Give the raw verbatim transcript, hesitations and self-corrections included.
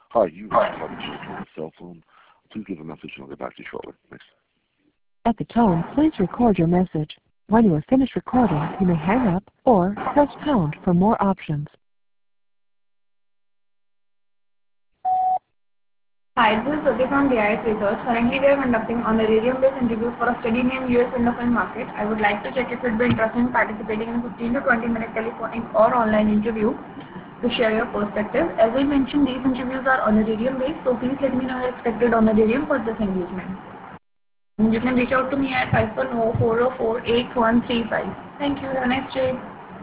Hi, you have Carter Church on the cell phone. Please leave a message and I'll get back to you shortly. Thanks. At the tone, please record your message. When you are finished recording, you may hang up or press pound for more options. Hi, this is Sati from D I S Research. Currently, we are conducting honorarium-based interview for a study named U S Window Film Market. I would like to check if you'd be interested in participating in fifteen to twenty minute telephonic or online interview to share your perspective. As I mentioned, these interviews are honorarium-based, so please let me know your expected honorarium for this engagement. You can reach out to me at five one zero, four zero four, eight one three five. Thank you. Have a nice day.